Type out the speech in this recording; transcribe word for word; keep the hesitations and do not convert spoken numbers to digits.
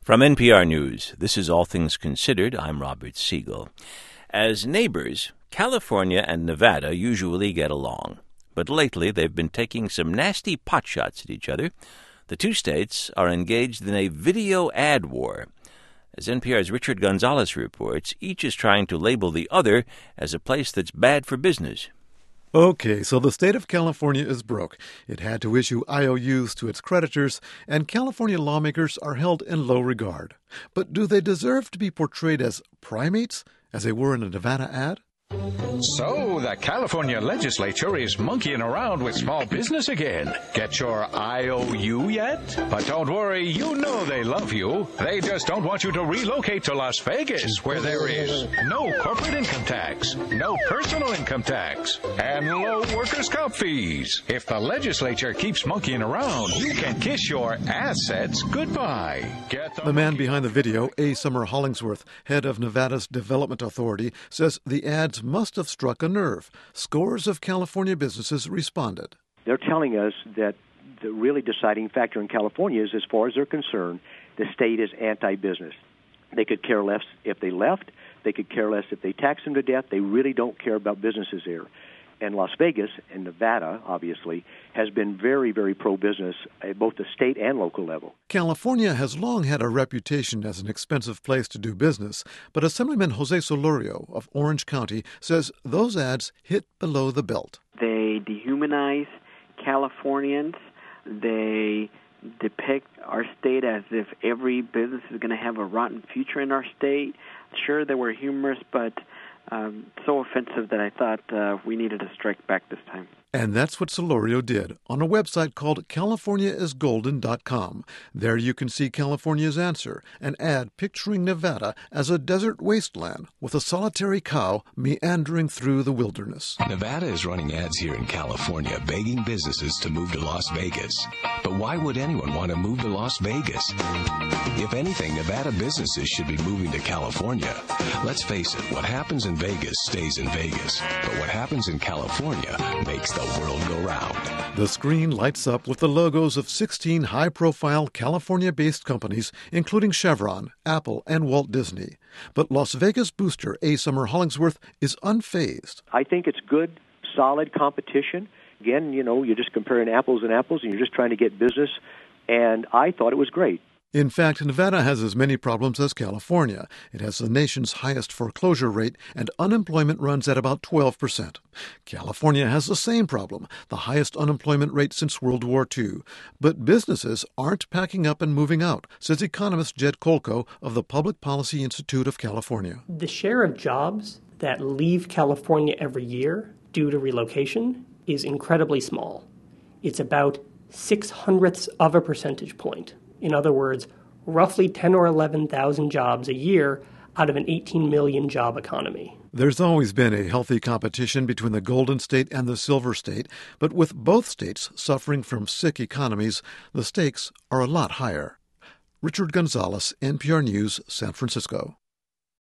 From N P R News, this is All Things Considered. I'm Robert Siegel. As neighbors, California and Nevada usually get along. But lately they've been taking some nasty potshots at each other. The two states are engaged in a video ad war. As N P R's Richard Gonzalez reports, each is trying to label the other as a place that's bad for business. Okay, so the state of California is broke. It had to issue I O Us to its creditors, and California lawmakers are held in low regard. But do they deserve to be portrayed as primates, as they were in a Nevada ad? So, the California legislature is monkeying around with small business again. Get your I O U yet? But don't worry, you know they love you. They just don't want you to relocate to Las Vegas, where there is no corporate income tax, no personal income tax, and low workers' comp fees. If the legislature keeps monkeying around, you can kiss your assets goodbye. Get the, the man behind the video, A. Summer Hollingsworth, head of Nevada's Development Authority, says the ads must have struck a nerve. Scores of California businesses responded. They're telling us that the really deciding factor in California is, as far as they're concerned, the state is anti-business. They could care less if they left. They could care less if they tax them to death. They really don't care about businesses there. And Las Vegas and Nevada, obviously, has been very, very pro-business at both the state and local level. California has long had a reputation as an expensive place to do business, but Assemblyman Jose Solorio of Orange County says those ads hit below the belt. They dehumanize Californians. They depict our state as if every business is going to have a rotten future in our state. Sure, they were humorous, but Um, so offensive that I thought uh, we needed to strike back this time. And that's what Solorio did on a website called California is golden dot com. There you can see California's answer, an ad picturing Nevada as a desert wasteland with a solitary cow meandering through the wilderness. Nevada is running ads here in California begging businesses to move to Las Vegas. But why would anyone want to move to Las Vegas? If anything, Nevada businesses should be moving to California. Let's face it, what happens in Vegas stays in Vegas. But what happens in California makes the world go round. The screen lights up with the logos of sixteen high-profile California-based companies, including Chevron, Apple, and Walt Disney. But Las Vegas booster A. Summer Hollingsworth is unfazed. I think it's good, solid competition. Again, you know, you're just comparing apples and apples, and you're just trying to get business, and I thought it was great. In fact, Nevada has as many problems as California. It has the nation's highest foreclosure rate, and unemployment runs at about twelve percent. California has the same problem, the highest unemployment rate since World War Two. But businesses aren't packing up and moving out, says economist Jed Kolko of the Public Policy Institute of California. The share of jobs that leave California every year due to relocation is incredibly small. It's about six hundredths of a percentage point. In other words, roughly ten or eleven thousand jobs a year out of an eighteen million job economy. There's always been a healthy competition between the Golden State and the Silver State, but with both states suffering from sick economies, the stakes are a lot higher. Richard Gonzalez, N P R News, San Francisco.